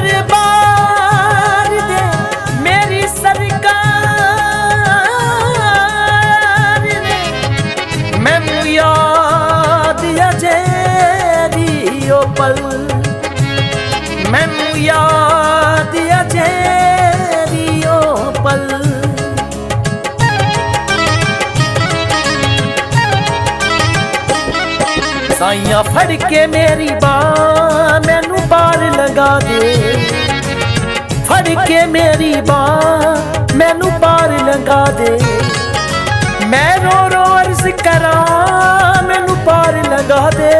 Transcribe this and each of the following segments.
दरबार दे मेरी सरकार ने मैनू याद अजेरी ओ पल मैनू याद अजेरी ओ पल साइयां फड़ के मेरी बां मैनू पार लगा दे फड़ के मेरी बां मैनू पार लगा दे मैं रो रो अर्ज करा मैनू पार लगा दे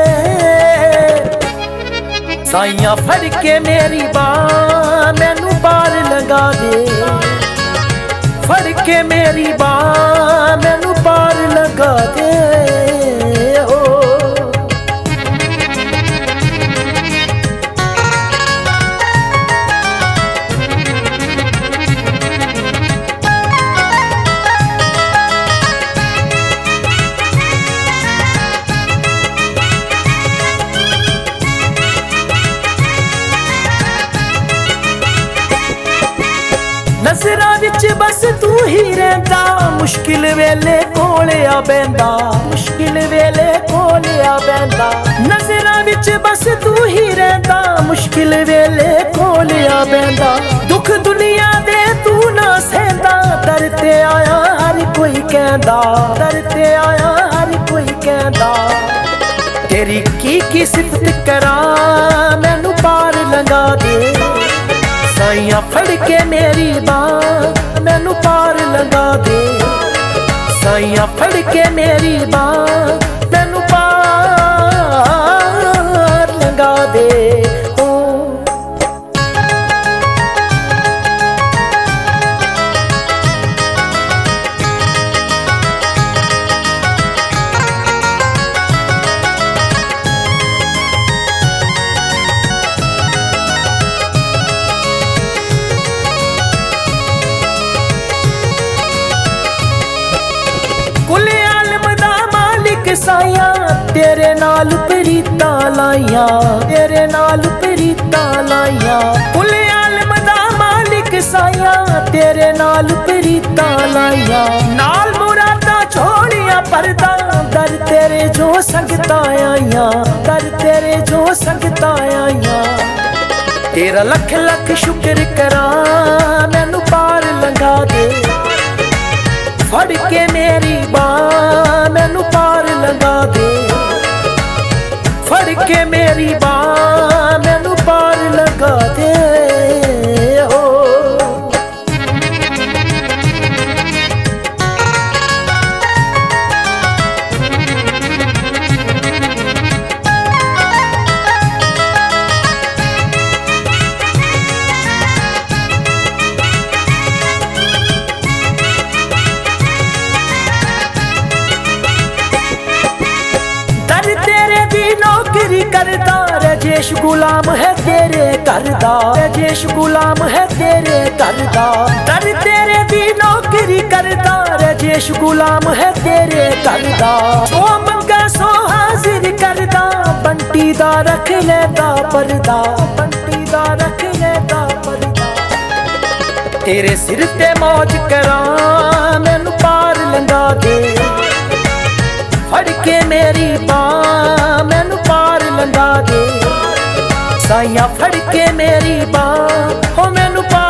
साइयां फड़ के मेरी बां मैनू पार लगा दे फड़ के मेरी बां मैनू पार लगा दे नज़रां विच बस तू ही रहंदा मुश्किल वेले कोल आ बैंदा मुश्किल वेले कोल आ बैंदा नज़रां विच बस तू ही रहंदा मुश्किल वेले कोल आ बैंदा दुख दुनिया दे तू ना सहंदा दर ते आया हर कोई कहंदा दर ते आया हर कोई कहंदा तेरी की सिफत करा मैनू पार लंघा दे साइयां फड़ के मेरी बां मैनू पार लगा दे साइयां फड़ के मेरी बां मैनू पार लगा दे साइयां तेरे नाल प्रीतां लाइयां तेरे नाल प्रीतां लाइयां कुले आलम दा मालिक साइयां तेरे नाल प्रीतां लाइयां नाल मुरादा छोड़िया परदा दर तेरे जो संगतां आइयां दर तेरे जो संगतां आइयां तेरा लख लख शुक्र करा मैनू पार लंघा दे फड़ के मेरी बां मैनू पार लगा दे फड़ के मेरी बां मैनू पार लगा दे हो करदा रजेश गुलाम है तेरे करदा रजेश गुलाम है तेरे करदा दर तेरे दी नौकरी करदा रजेश गुलाम है तेरे करदा जो मंगा सो हाजिर करदा बंटी दा रख लेदा परदा बंटी दा रख लेदा परदा तेरे सिर ते मौज करा मैनू पार लंघा दे फड़ के मेरी बां मैनू पार लंघा दे साइयां फड़ के मेरी बां हो मैनू पार